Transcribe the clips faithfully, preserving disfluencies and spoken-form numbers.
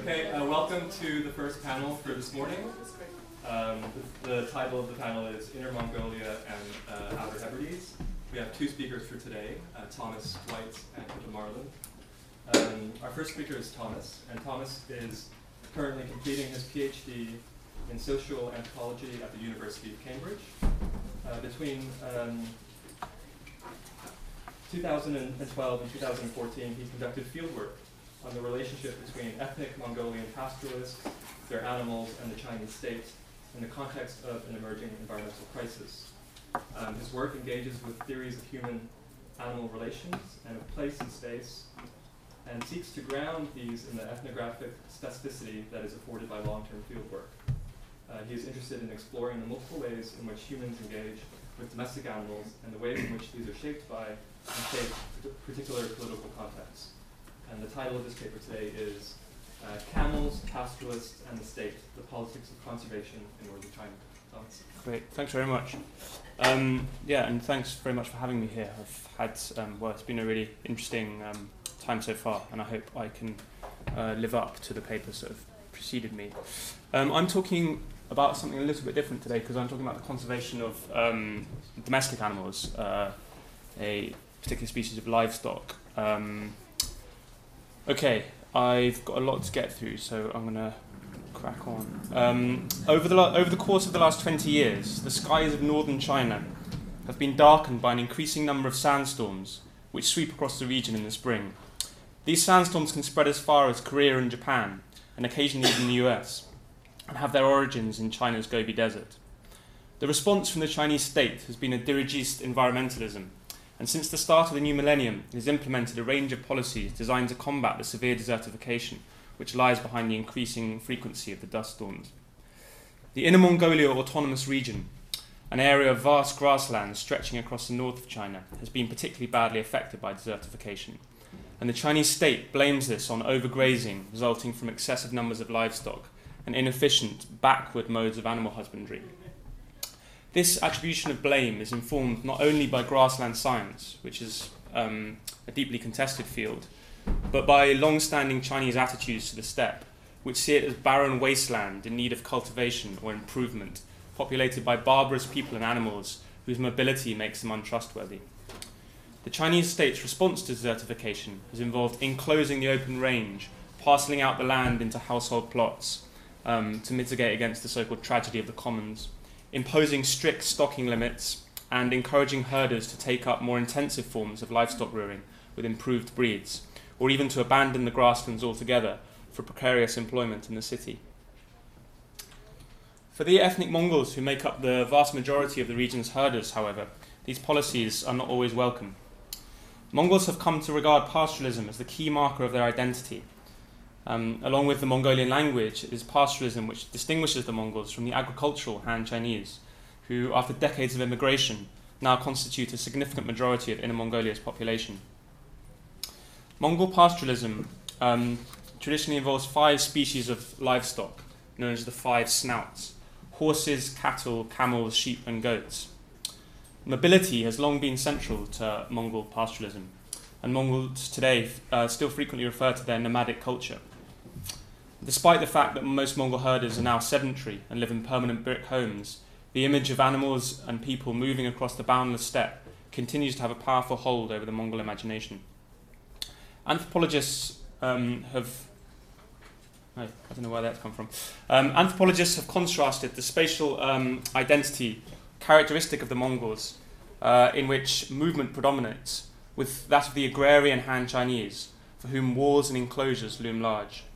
Okay, uh, welcome to the first panel for this morning. Um, the, the title of the panel is Inner Mongolia and uh, Outer Hebrides. We have two speakers for today, uh, Thomas White and Pippa Marland. Um, our first speaker is Thomas, and Thomas is currently completing his PhD in social anthropology at the University of Cambridge. Uh, between um, two thousand twelve and two thousand fourteen, he conducted fieldwork on the relationship between ethnic Mongolian pastoralists, their animals, and the Chinese state in the context of an emerging environmental crisis. Um, his work engages with theories of human-animal relations and of place and space, and seeks to ground these in the ethnographic specificity that is afforded by long-term fieldwork. Uh, he is interested in exploring the multiple ways in which humans engage with domestic animals and the ways in which these are shaped by and shape particular political contexts. And the title of this paper today is uh, Camels, Pastoralists, and the State, the Politics of Conservation in Northern China. Thomas. Great, thanks very much. Um, yeah, and thanks very much for having me here. I've had, um, well, it's been a really interesting um, time so far, and I hope I can uh, live up to the papers that have preceded me. Um, I'm talking about something a little bit different today because I'm talking about the conservation of um, domestic animals, uh, a particular species of livestock. Um, okay, I've got a lot to get through, so I'm going to crack on. Um, over, the over the course of the last twenty years, the skies of northern China have been darkened by an increasing number of sandstorms which sweep across the region in the spring. These sandstorms can spread as far as Korea and Japan, and occasionally even the U S, and have their origins in China's Gobi Desert. The response from the Chinese state has been a dirigist environmentalism, and since the start of the new millennium, it has implemented a range of policies designed to combat the severe desertification which lies behind the increasing frequency of the dust storms. The Inner Mongolia Autonomous Region, an area of vast grasslands stretching across the north of China, has been particularly badly affected by desertification, and the Chinese state blames this on overgrazing resulting from excessive numbers of livestock and inefficient, backward modes of animal husbandry. This attribution of blame is informed not only by grassland science, which is um, a deeply contested field, but by long-standing Chinese attitudes to the steppe, which see it as barren wasteland in need of cultivation or improvement, populated by barbarous people and animals whose mobility makes them untrustworthy. The Chinese state's response to desertification has involved enclosing the open range, parcelling out the land into household plots um, to mitigate against the so-called tragedy of the commons, imposing strict stocking limits, and encouraging herders to take up more intensive forms of livestock rearing with improved breeds, or even to abandon the grasslands altogether for precarious employment in the city. For the ethnic Mongols who make up the vast majority of the region's herders, however, these policies are not always welcome. Mongols have come to regard pastoralism as the key marker of their identity. Um, along with the Mongolian language, it is pastoralism which distinguishes the Mongols from the agricultural Han Chinese, who, after decades of immigration, now constitute a significant majority of Inner Mongolia's population. Mongol pastoralism um, traditionally involves five species of livestock, known as the five snouts: horses, cattle, camels, sheep, and goats. Mobility has long been central to Mongol pastoralism, and Mongols today uh, still frequently refer to their nomadic culture. Despite the fact that most Mongol herders are now sedentary and live in permanent brick homes, the image of animals and people moving across the boundless steppe continues to have a powerful hold over the Mongol imagination. Anthropologists um, have oh, I don't know where that's come from. Um, anthropologists have contrasted the spatial um, identity characteristic of the Mongols, uh, in which movement predominates, with that of the agrarian Han Chinese, for whom walls and enclosures loom large.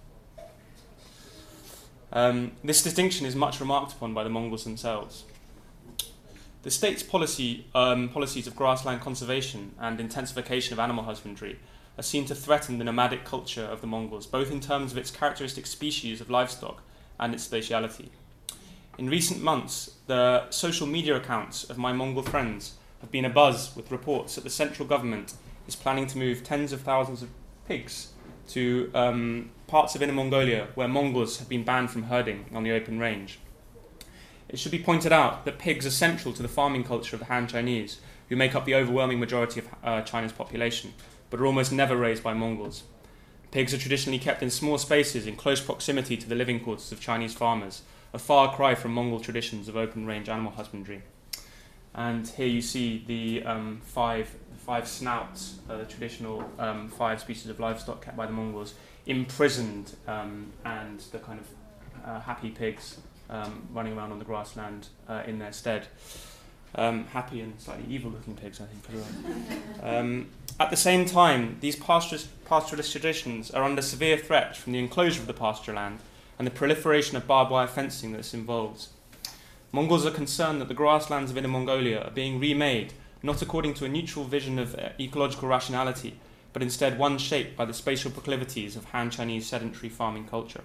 Um, this distinction is much remarked upon by the Mongols themselves. The state's policy, um, policies of grassland conservation and intensification of animal husbandry are seen to threaten the nomadic culture of the Mongols, both in terms of its characteristic species of livestock and its spatiality. In recent months, the social media accounts of my Mongol friends have been abuzz with reports that the central government is planning to move tens of thousands of pigs to um, parts of Inner Mongolia where Mongols have been banned from herding on the open range. It should be pointed out that pigs are central to the farming culture of the Han Chinese, who make up the overwhelming majority of uh, China's population, but are almost never raised by Mongols. Pigs are traditionally kept in small spaces in close proximity to the living quarters of Chinese farmers, a far cry from Mongol traditions of open-range animal husbandry. And here you see the um, five, five snouts, uh, the traditional um, five species of livestock kept by the Mongols, imprisoned, um, and the kind of uh, happy pigs um, running around on the grassland uh, in their stead. Um, happy and slightly evil-looking pigs, I think, as well. Um, at the same time, these pastoralist, pastoralist traditions are under severe threat from the enclosure of the pasture land and the proliferation of barbed wire fencing that this involves. Mongols are concerned that the grasslands of Inner Mongolia are being remade, not according to a neutral vision of uh, ecological rationality, but instead one shaped by the spatial proclivities of Han Chinese sedentary farming culture.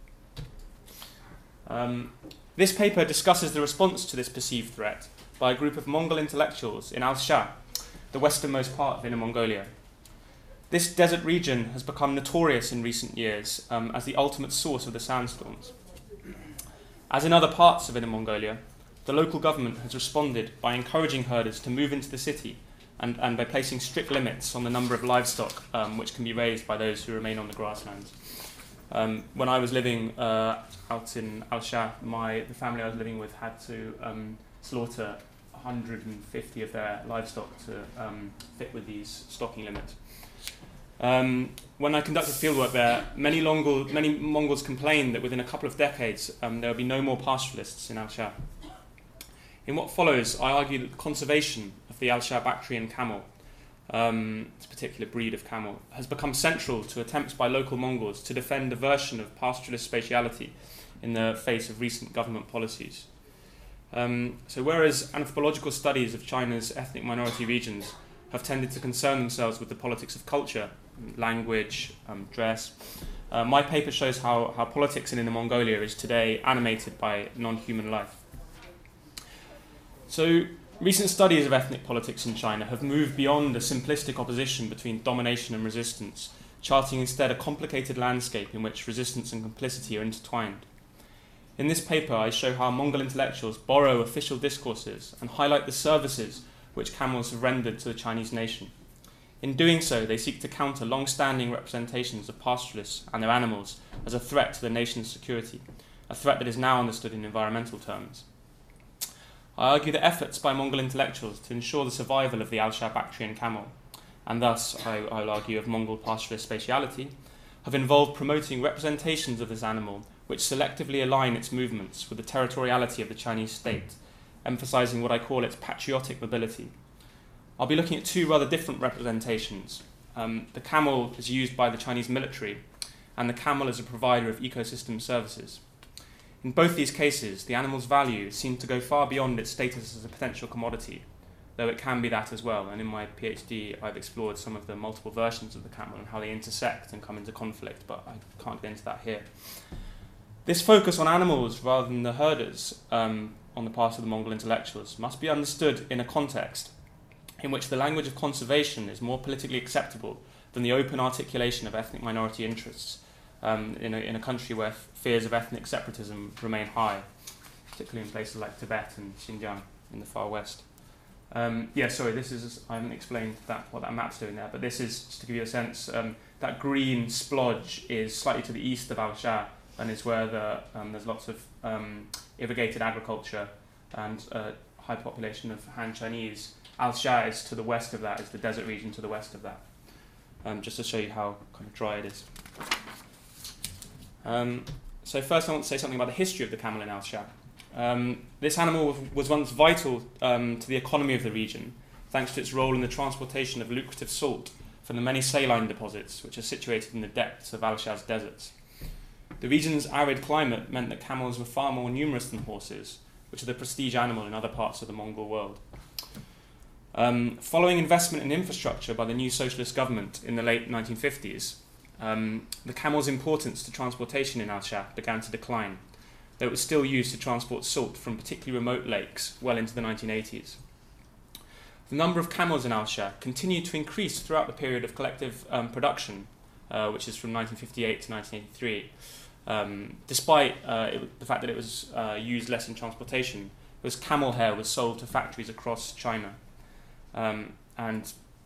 Um, this paper discusses the response to this perceived threat by a group of Mongol intellectuals in Al-Shah, the westernmost part of Inner Mongolia. This desert region has become notorious in recent years um, as the ultimate source of the sandstorms. As in other parts of Inner Mongolia, the local government has responded by encouraging herders to move into the city and, and by placing strict limits on the number of livestock um, which can be raised by those who remain on the grasslands. Um, when I was living uh, out in Al-Shah, my, the family I was living with had to um, slaughter one hundred fifty of their livestock to um, fit with these stocking limits. Um, when I conducted fieldwork there, many, Mongol, many Mongols complained that within a couple of decades um, there would be no more pastoralists in Al-Shah. In what follows, I argue that the conservation of the Al-Shah Bactrian camel, um, this particular breed of camel, has become central to attempts by local Mongols to defend a version of pastoralist spatiality in the face of recent government policies. Um, so whereas anthropological studies of China's ethnic minority regions have tended to concern themselves with the politics of culture, language, um, dress, uh, my paper shows how, how politics in Inner Mongolia is today animated by non-human life. So recent studies of ethnic politics in China have moved beyond a simplistic opposition between domination and resistance, charting instead a complicated landscape in which resistance and complicity are intertwined. In this paper, I show how Mongol intellectuals borrow official discourses and highlight the services which camels have rendered to the Chinese nation. In doing so, they seek to counter long-standing representations of pastoralists and their animals as a threat to the nation's security, a threat that is now understood in environmental terms. I argue that efforts by Mongol intellectuals to ensure the survival of the Al-Shah Bactrian camel, and thus, I, I'll argue, of Mongol pastoralist spatiality, have involved promoting representations of this animal which selectively align its movements with the territoriality of the Chinese state, emphasizing what I call its patriotic mobility. I'll be looking at two rather different representations. Um, the camel is used by the Chinese military, and the camel as a provider of ecosystem services. In both these cases, the animal's value seemed to go far beyond its status as a potential commodity, though it can be that as well, and in my PhD I've explored some of the multiple versions of the camel and how they intersect and come into conflict, but I can't get into that here. This focus on animals rather than the herders um, on the part of the Mongol intellectuals must be understood in a context in which the language of conservation is more politically acceptable than the open articulation of ethnic minority interests um, in, a, in a country where f fears of ethnic separatism remain high, particularly in places like Tibet and Xinjiang in the far west. Um, yeah, sorry, this is, I haven't explained that, what that map's doing there, but this is, just to give you a sense, um, that green splodge is slightly to the east of Al-Shah, and is where the, um, there's lots of um, irrigated agriculture and uh, high population of Han Chinese. Al-Shah is to the west of that, is the desert region to the west of that, um, just to show you how kind of dry it is. Um, so first I want to say something about the history of the camel in Al-Shah. Um, this animal was once vital um, to the economy of the region, thanks to its role in the transportation of lucrative salt from the many saline deposits which are situated in the depths of Al-Shah's deserts. The region's arid climate meant that camels were far more numerous than horses, which are the prestige animal in other parts of the Mongol world. Um, following investment in infrastructure by the new socialist government in the late nineteen fifties, um, the camel's importance to transportation in Al-Shah began to decline, though it was still used to transport salt from particularly remote lakes well into the nineteen eighties. The number of camels in Al-Shah continued to increase throughout the period of collective um, production, uh, which is from nineteen fifty-eight to nineteen eighty-three. Um, despite uh, it, the fact that it was uh, used less in transportation, because camel hair was sold to factories across China. Um, and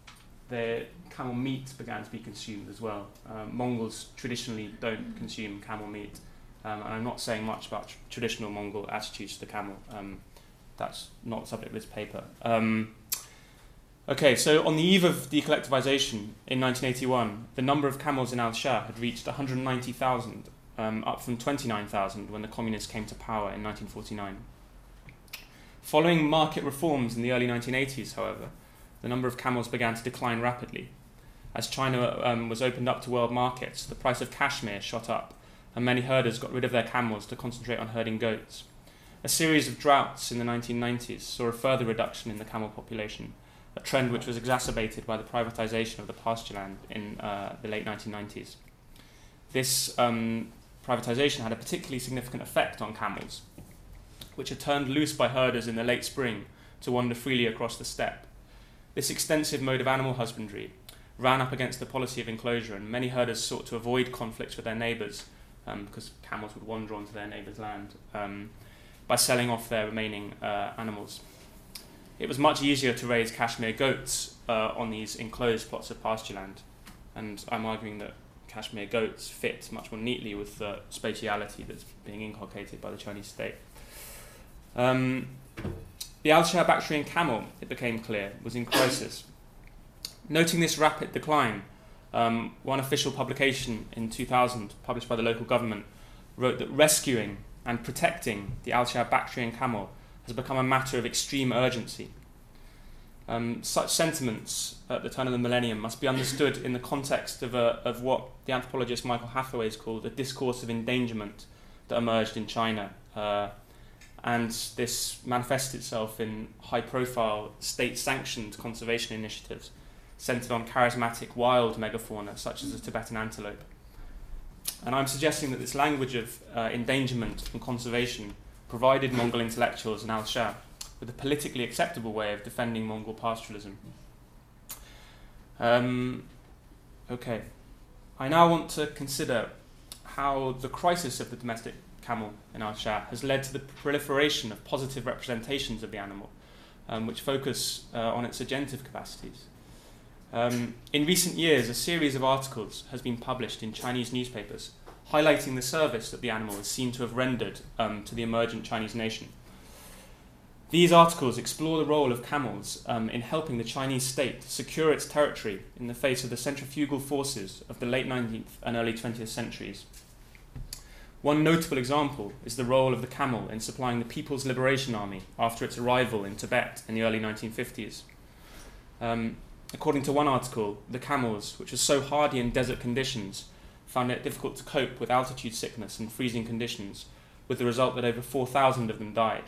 the camel meat began to be consumed as well. Um, Mongols traditionally don't consume camel meat, um, and I'm not saying much about tr traditional Mongol attitudes to the camel. Um, that's not the subject of this paper. Um, okay, so on the eve of decollectivization in nineteen eighty-one, the number of camels in Al-Shah had reached one hundred ninety thousand, um, up from twenty-nine thousand when the communists came to power in nineteen forty-nine. Following market reforms in the early nineteen eighties, however, the number of camels began to decline rapidly. As China um, was opened up to world markets, the price of cashmere shot up, and many herders got rid of their camels to concentrate on herding goats. A series of droughts in the nineteen nineties saw a further reduction in the camel population, a trend which was exacerbated by the privatization of the pasture land in uh, the late nineteen nineties. This um, privatization had a particularly significant effect on camels, which are turned loose by herders in the late spring to wander freely across the steppe. This extensive mode of animal husbandry ran up against the policy of enclosure, and many herders sought to avoid conflicts with their neighbours, um, because camels would wander onto their neighbours' land, um, by selling off their remaining uh, animals. It was much easier to raise cashmere goats uh, on these enclosed plots of pasture land, and I'm arguing that cashmere goats fit much more neatly with the spatiality that's being inculcated by the Chinese state. Um, the Al-Shah Bactrian camel, it became clear, was in crisis. Noting this rapid decline, um, one official publication in two thousand, published by the local government, wrote that rescuing and protecting the Al-Shah Bactrian camel has become a matter of extreme urgency. Um, such sentiments at the turn of the millennium must be understood in the context of, a, of what the anthropologist Michael Hathaway has called a discourse of endangerment that emerged in China. Uh, and this manifested itself in high-profile state-sanctioned conservation initiatives centered on charismatic wild megafauna such as the Tibetan antelope. And I'm suggesting that this language of uh, endangerment and conservation provided Mongol intellectuals in Al-Shah with a politically acceptable way of defending Mongol pastoralism. Um, okay, I now want to consider how the crisis of the domestic camel in Al-Shah has led to the proliferation of positive representations of the animal, um, which focus uh, on its agentive capacities. Um, in recent years, a series of articles has been published in Chinese newspapers highlighting the service that the animal is seen to have rendered um, to the emergent Chinese nation. These articles explore the role of camels um, in helping the Chinese state secure its territory in the face of the centrifugal forces of the late nineteenth and early twentieth centuries. One notable example is the role of the camel in supplying the People's Liberation Army after its arrival in Tibet in the early nineteen fifties. Um, according to one article, the camels, which were so hardy in desert conditions, found it difficult to cope with altitude sickness and freezing conditions, with the result that over four thousand of them died.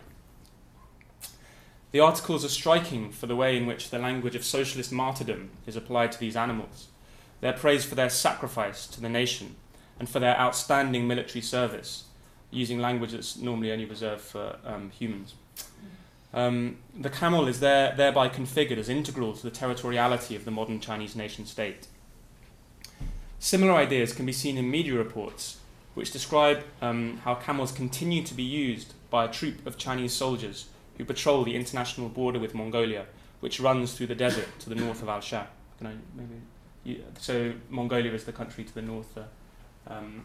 The articles are striking for the way in which the language of socialist martyrdom is applied to these animals. They're praised for their sacrifice to the nation and for their outstanding military service, using language that's normally only reserved for um, humans. Um, the camel is there, thereby configured as integral to the territoriality of the modern Chinese nation-state. Similar ideas can be seen in media reports, which describe um, how camels continue to be used by a troop of Chinese soldiers who patrol the international border with Mongolia, which runs through the desert to the north of Al-Shah. Can I maybe? You, so Mongolia is the country to the north. Uh, um,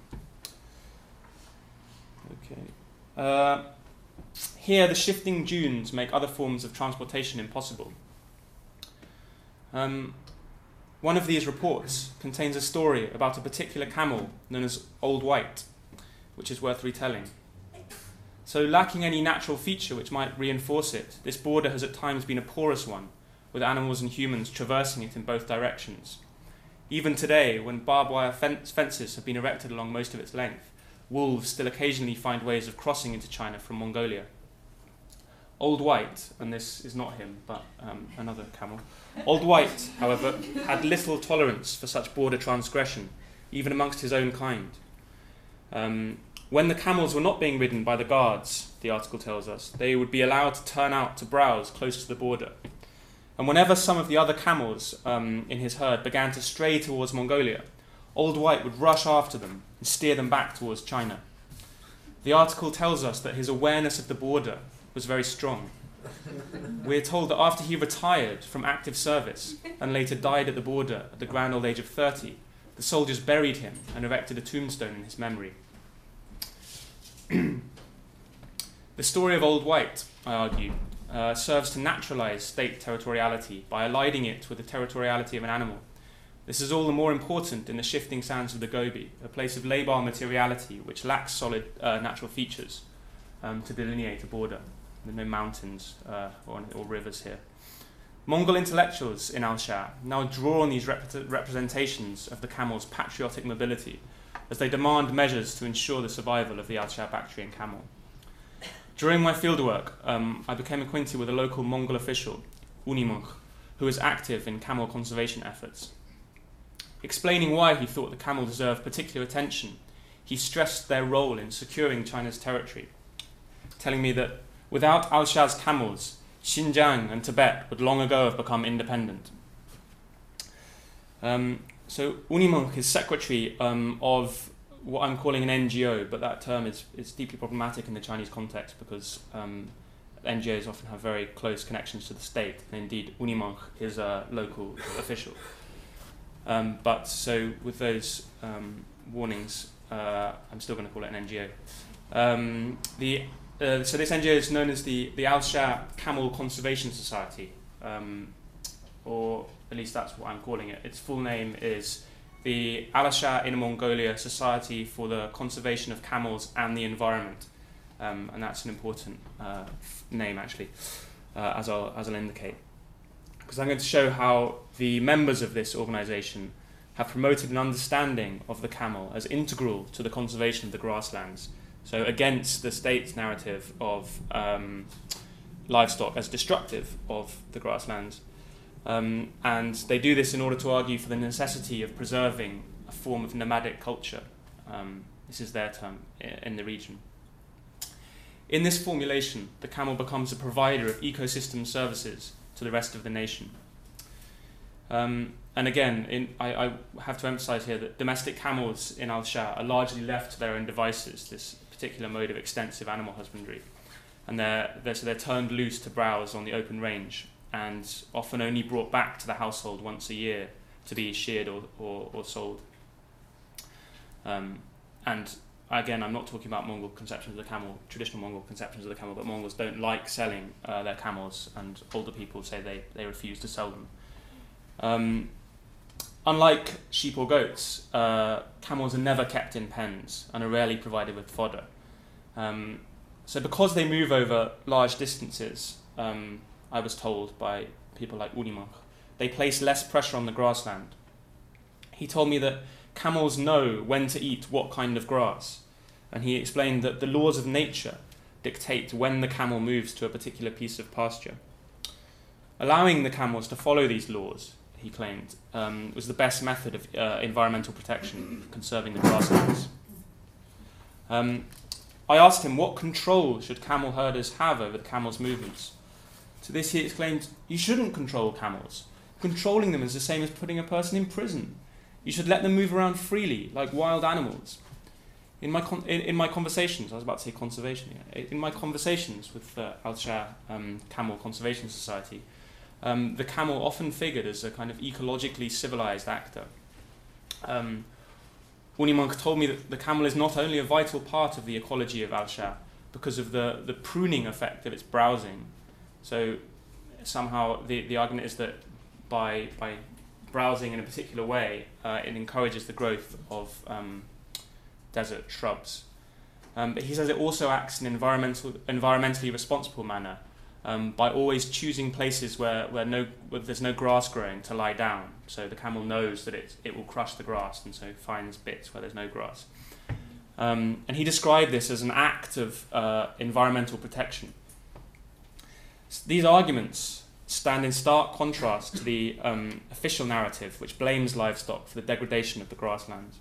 okay. Uh, here, the shifting dunes make other forms of transportation impossible. Um, one of these reports contains a story about a particular camel known as Old White, which is worth retelling. So, lacking any natural feature which might reinforce it, this border has at times been a porous one, with animals and humans traversing it in both directions. Even today, when barbed wire fence fences have been erected along most of its length, wolves still occasionally find ways of crossing into China from Mongolia. Old White, and this is not him, but um, another camel, Old White, however, had little tolerance for such border transgression, even amongst his own kind. Um, When the camels were not being ridden by the guards, the article tells us, they would be allowed to turn out to browse close to the border. And whenever some of the other camels um, in his herd began to stray towards Mongolia, Old White would rush after them and steer them back towards China. The article tells us that his awareness of the border was very strong, We're told that after he retired from active service and later died at the border at the grand old age of thirty, the soldiers buried him and erected a tombstone in his memory. The story of Old White, I argue, uh, serves to naturalize state territoriality by aligning it with the territoriality of an animal. This is all the more important in the shifting sands of the Gobi, a place of labile materiality which lacks solid uh, natural features um, to delineate a border. There are no mountains uh, or, or rivers here. Mongol intellectuals in Al-Shah now draw on these rep representations of the camel's patriotic mobility as they demand measures to ensure the survival of the Al-Shah Bactrian camel. During my fieldwork, um, I became acquainted with a local Mongol official, Unimukh, who was active in camel conservation efforts. Explaining why he thought the camel deserved particular attention, he stressed their role in securing China's territory, telling me that without Al-Shah's camels, Xinjiang and Tibet would long ago have become independent. Um, so Unimukh is secretary um, of what I'm calling an N G O, but that term is, is deeply problematic in the Chinese context because um, N G Os often have very close connections to the state, and indeed Unimukh is a local official. Um, but so with those um, warnings, uh, I'm still going to call it an N G O. Um, the, uh, so this N G O is known as the, the Al-Shah Camel Conservation Society, um, or at least that's what I'm calling it. Its full name is the Al-Shah Inner Mongolia Society for the Conservation of Camels and the Environment. Um, and that's an important uh, name, actually, uh, as, I'll, as I'll indicate. Because I'm going to show how the members of this organization have promoted an understanding of the camel as integral to the conservation of the grasslands. So against the state's narrative of um, livestock as destructive of the grasslands. Um, and they do this in order to argue for the necessity of preserving a form of nomadic culture. Um, this is their term in the region. In this formulation, the camel becomes a provider of ecosystem services to the rest of the nation. Um, and again, in, I, I have to emphasize here that domestic camels in Al-Shah are largely left to their own devices, this particular mode of extensive animal husbandry. And they're, they're, so they're turned loose to browse on the open range, and often only brought back to the household once a year to be sheared or, or, or sold. Um, and again, I'm not talking about Mongol conceptions of the camel, traditional Mongol conceptions of the camel, but Mongols don't like selling uh, their camels, and older people say they, they refuse to sell them. Um, unlike sheep or goats, uh, camels are never kept in pens and are rarely provided with fodder. Um, so because they move over large distances, um, I was told by people like Unimukh, they place less pressure on the grassland. He told me that camels know when to eat what kind of grass, and he explained that the laws of nature dictate when the camel moves to a particular piece of pasture. Allowing the camels to follow these laws, he claimed, um, was the best method of uh, environmental protection, conserving the grasslands. Um, I asked him what control should camel herders have over the camels' movements. To this he exclaimed, "You shouldn't control camels. Controlling them is the same as putting a person in prison. You should let them move around freely, like wild animals." In my, con in, in my conversations, I was about to say conservation, yeah, in my conversations with the Al-Shah um, Camel Conservation Society, um, the camel often figured as a kind of ecologically civilized actor. Um, Unimukh told me that the camel is not only a vital part of the ecology of Al-Shah because of the, the pruning effect of its browsing. So somehow the, the argument is that by, by browsing in a particular way, uh, it encourages the growth of um, desert shrubs. Um, but he says it also acts in an environmental, environmentally responsible manner um, by always choosing places where, where, no, where there's no grass growing to lie down. So the camel knows that it, it will crush the grass, and so finds bits where there's no grass. Um, and he described this as an act of uh, environmental protection. These arguments stand in stark contrast to the um, official narrative, which blames livestock for the degradation of the grasslands.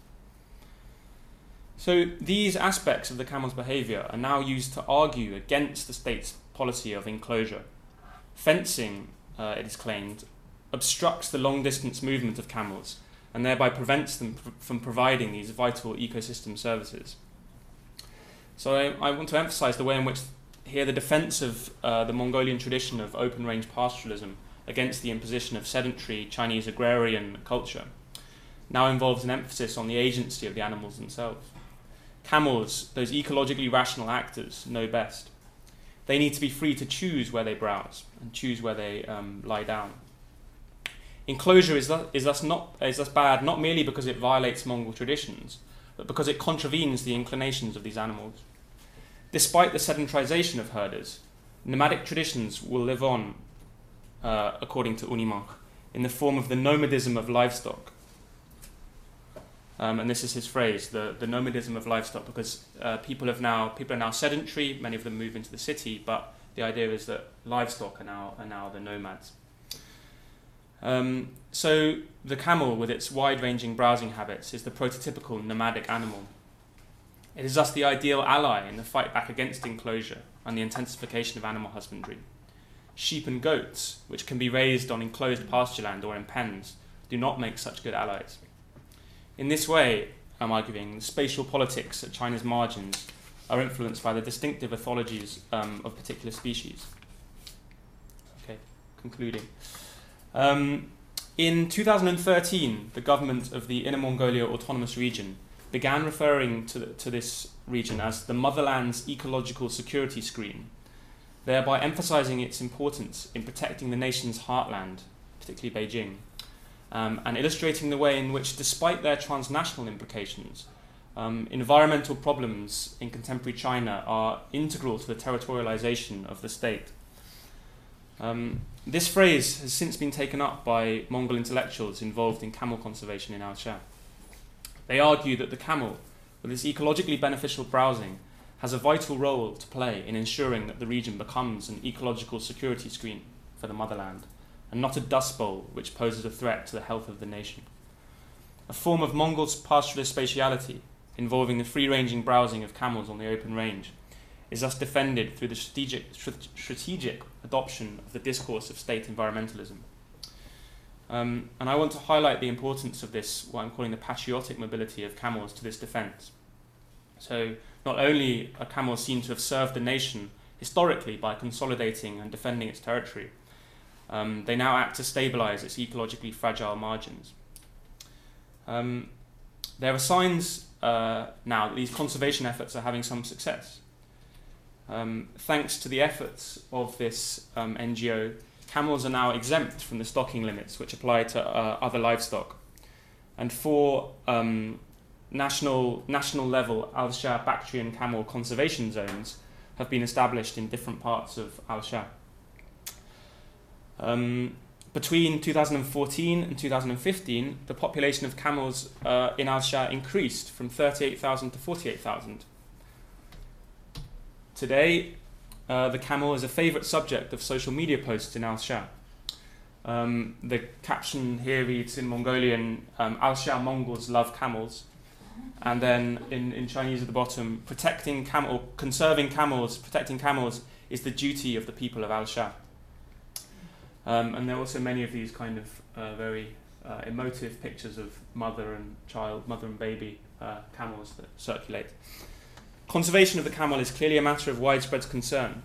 So these aspects of the camel's behaviour are now used to argue against the state's policy of enclosure. Fencing, uh, it is claimed, obstructs the long-distance movement of camels and thereby prevents them pr from providing these vital ecosystem services. So I, I want to emphasise the way in which here the defense of uh, the Mongolian tradition of open-range pastoralism against the imposition of sedentary Chinese agrarian culture now involves an emphasis on the agency of the animals themselves. Camels, those ecologically rational actors, know best. They need to be free to choose where they browse and choose where they um, lie down. Enclosure is thus, is, thus not, is thus bad not merely because it violates Mongol traditions, but because it contravenes the inclinations of these animals. Despite the sedentarization of herders, nomadic traditions will live on, uh, according to Unimach, in the form of the nomadism of livestock. Um, and this is his phrase, the, the nomadism of livestock, because uh, people have now people are now sedentary. Many of them move into the city, but the idea is that livestock are now are now the nomads. Um, so the camel, with its wide-ranging browsing habits, is the prototypical nomadic animal. It is thus the ideal ally in the fight back against enclosure and the intensification of animal husbandry. Sheep and goats, which can be raised on enclosed pasture land or in pens, do not make such good allies. In this way, I'm arguing, the spatial politics at China's margins are influenced by the distinctive ethologies um, of particular species. Okay, concluding. Um, in two thousand thirteen, the government of the Inner Mongolia Autonomous Region began referring to, the, to this region as the motherland's ecological security screen, thereby emphasizing its importance in protecting the nation's heartland, particularly Beijing, um, and illustrating the way in which, despite their transnational implications, um, environmental problems in contemporary China are integral to the territorialization of the state. Um, this phrase has since been taken up by Mongol intellectuals involved in camel conservation in Alsha. They argue that the camel, with its ecologically beneficial browsing, has a vital role to play in ensuring that the region becomes an ecological security screen for the motherland, and not a dust bowl which poses a threat to the health of the nation. A form of Mongol pastoralist spatiality, involving the free-ranging browsing of camels on the open range, is thus defended through the strategic, strategic adoption of the discourse of state environmentalism. Um, and I want to highlight the importance of this, what I'm calling the patriotic mobility of camels to this defence. So not only are camels seen to have served the nation historically by consolidating and defending its territory, um, they now act to stabilise its ecologically fragile margins. Um, there are signs uh, now that these conservation efforts are having some success. Um, thanks to the efforts of this um, N G O, camels are now exempt from the stocking limits which apply to uh, other livestock. And four um, national, national level Alsha Bactrian camel conservation zones have been established in different parts of Alsha. Um, between two thousand fourteen and two thousand fifteen, the population of camels uh, in Alsha increased from thirty-eight thousand to forty-eight thousand. Today, uh, the camel is a favourite subject of social media posts in Alsha. Um, the caption here reads in Mongolian, um, Alsha Mongols love camels. And then in, in Chinese at the bottom, protecting camel, conserving camels, protecting camels is the duty of the people of Alsha. Um, and there are also many of these kind of uh, very uh, emotive pictures of mother and child, mother and baby uh, camels that circulate. Conservation of the camel is clearly a matter of widespread concern.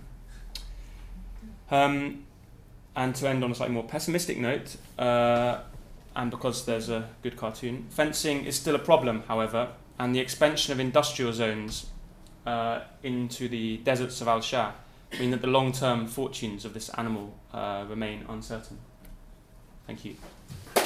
Um, and to end on a slightly more pessimistic note, uh, and because there's a good cartoon, fencing is still a problem, however, and the expansion of industrial zones uh, into the deserts of Alsha mean that the long-term fortunes of this animal uh, remain uncertain. Thank you.